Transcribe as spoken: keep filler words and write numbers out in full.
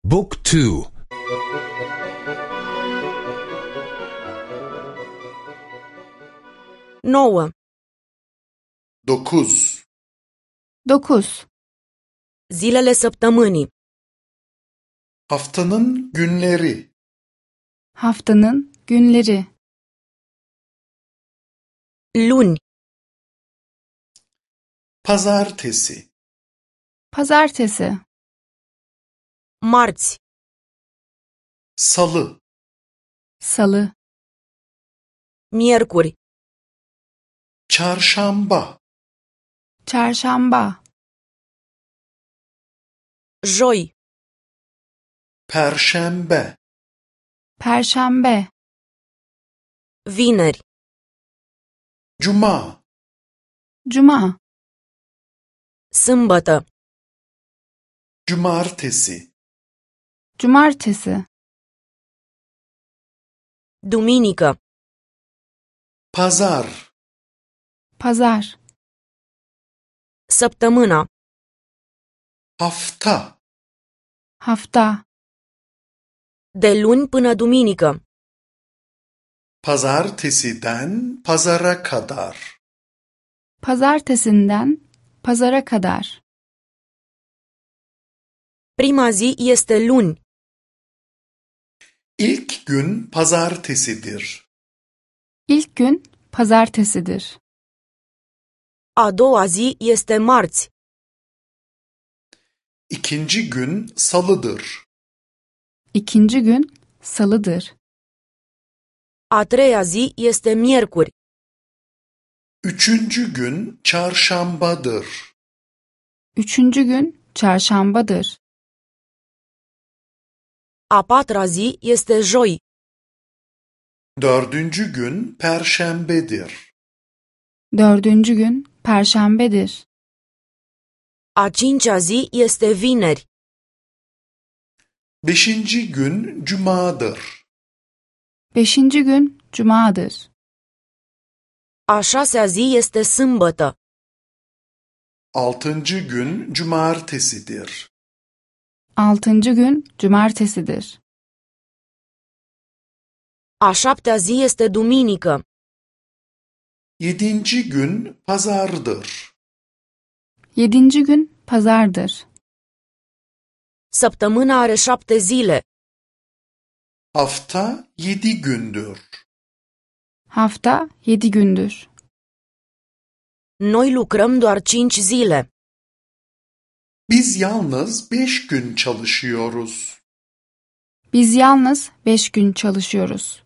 Book two. nouă, Dokuz. Dokuz. zilele săptămânii, Haftanın günleri. Haftanın günleri. luni, Pazartesi. Pazartesi. marți, Salı. Salı. miercuri, Çarşamba. Çarşamba. joi, Perşembe. Perşembe. vineri, Cuma. Cuma. sâmbătă, Cumartesi. Cumartesi. duminică, Pazar. Pazar. săptămâna, Hafta. Hafta. de luni până duminică, Pazartesiden pazara kadar. Pazartesinden pazara kadar. prima zi este luni, İlk gün pazartesidir. İlk gün pazartesidir. a doua zi este marți, İkinci gün salıdır. İkinci gün salıdır. a treia zi este miercuri, Üçüncü gün çarşambadır. Üçüncü gün çarşambadır. a patra zi este joi, Dördüncü gün perşembedir. Dördüncü gün perşembedir. a cincea zi este vineri, Beşinci gün cumadır. Beşinci gün cumadır. a șasea zi este sâmbătă, Altıncı gün cumartesidir. Altıncı gün cumartesidir. a șaptea zi este duminică, Yedinci gün pazardır. Yedinci gün pazardır. săptămâna are șapte zile, Hafta yedi gündür. Hafta yedi gündür. noi lucrăm doar cinci zile, Biz yalnız beş gün çalışıyoruz. Biz yalnız beş gün çalışıyoruz.